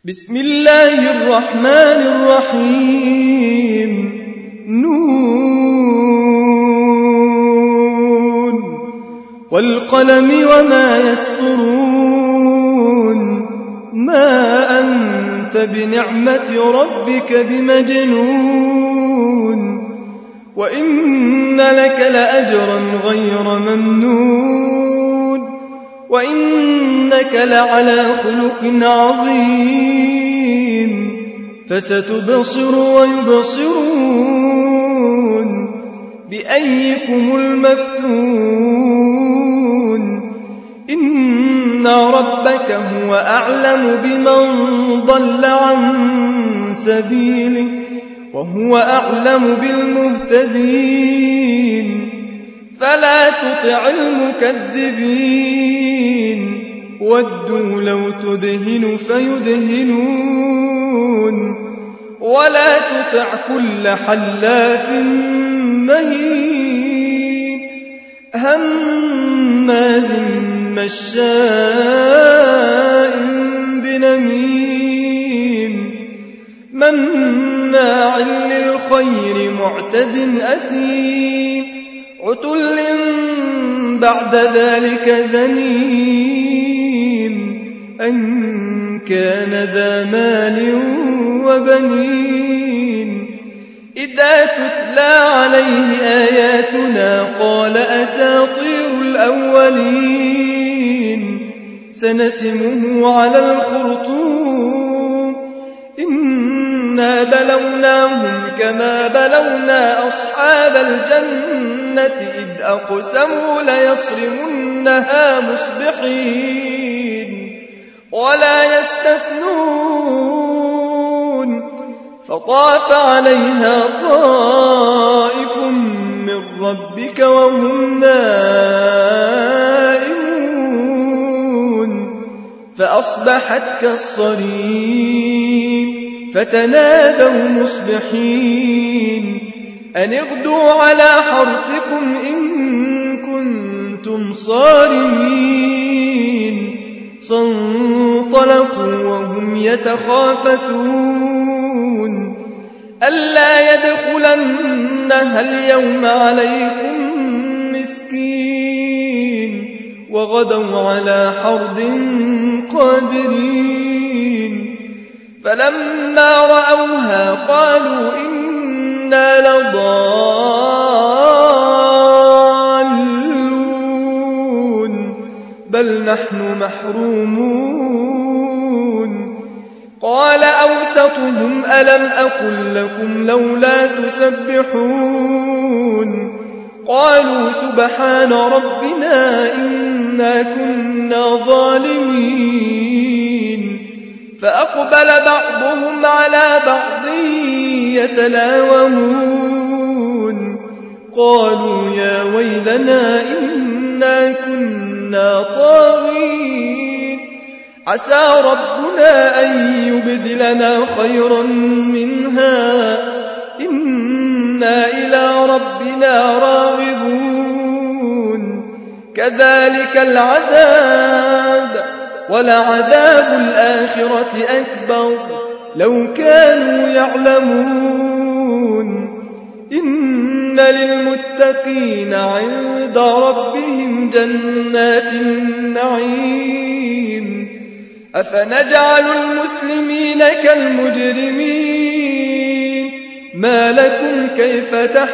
بسم الله الرحمن الرحيم نون والقلم وما يسطرون ما أنت بنعمة ربك بمجنون وإن لك لأجرا غير ممنون وإنك لعلى خلق عظيم فستبصر ويبصرون بأيكم المفتون إن ربك هو أعلم بمن ضل عن سبيله وهو أعلم بالمهتدين فلا تطع المكذبين ودوا لو تدهن فيدهنون ولا تطع كل حلاف مهين هماز مشاء بنميم مناع للخير معتد أثيم عتل بعد ذلك زنيم أن كان ذا مال وبنين إذا تتلى عليه آياتنا قال أساطير الأولين سنسمه على الخرطوم إنا بلوناهم كما بلونا أصحاب الجنة إذ أقسموا ليصرمنها مصبحين ولا يستثنون فطاف عليها طائف من ربك وهم نائمون فأصبحت كالصريم فتنادوا مصبحين أن اغدوا على حرثكم إن كنتم صارمين فانطلقوا وهم يتخافتون ألا يدخلنها اليوم عليكم مسكين وغدوا على حرد قادرين فلما رأوها قالوا إنا لضالون بل نحن محرومون قال أوسطهم ألم أقل لكم لولا تسبحون قالوا سبحان ربنا إنا كنا ظالمين فأقبل بعضهم على بعض يتلاومون قالوا يا ويلنا إنا كنا طاغين عسى ربنا أن يبدلنا خيرا منها إنا إلى ربنا راغبون كذلك العذاب ولعذاب الآخرة أكبر لو كانوا يعلمون إن للمتقين عند ربهم جنات النعيم أفنجعل المسلمين كالمجرمين ما لكم كيف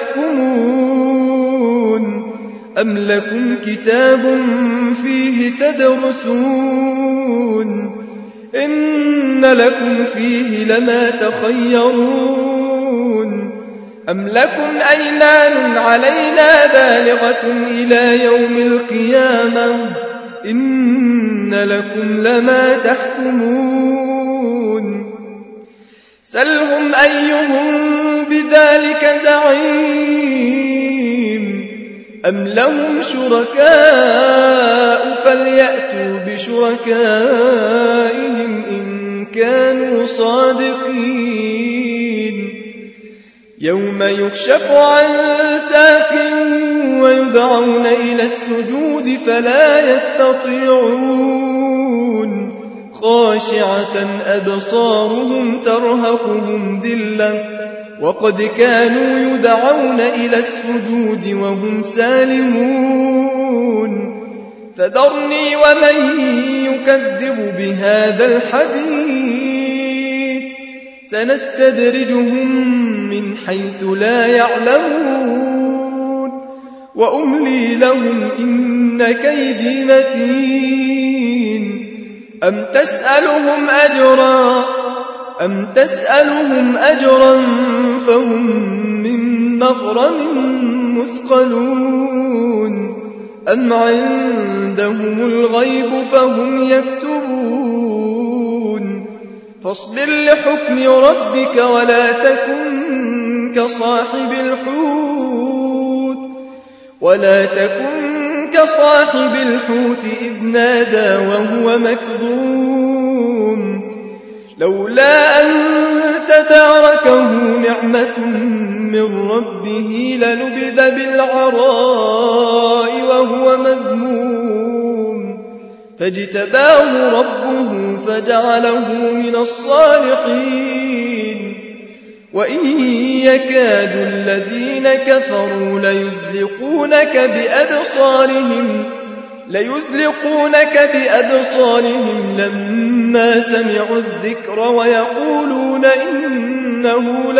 تحكمون أم لكم كتاب فيه تدرسون إن لكم فيه لما تخيرون أم لكم أيمان علينا بالغة إلى يوم القيامة إن لكم لما تحكمون سلهم أيهم بذلك زعيم أم لهم شركاء فليأتوا بشركائهم إن كانوا صادقين يوم يكشف عن ساق ويدعون إلى السجود فلا يستطيعون خاشعة أبصارهم ترهقهم ذلة وقد كانوا يدعون إلى السجود وهم سالمون فذرني ومن يكذب بهذا الحديث سنستدرجهم من حيث لا يعلمون وأملي لهم إن كيدي متين أم تسألهم أجرا فهم من مغرم مثقلون أم عندهم الغيب فهم يكتبون فاصبر لحكم ربك ولا تكن كصاحب الحوت إذ نادى وهو مكظوم لولا أن تداركه نعمة من ربه لنبذ بالعراء وهو مذموم فاجتباه ربه فجعله من الصالحين وإن يكاد الذين كفروا ليزلقونك بأبصارهم لما سمعوا الذكر ويقولون إنه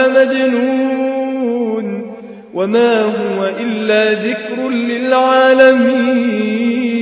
لمجنون وما هو إلا ذكر للعالمين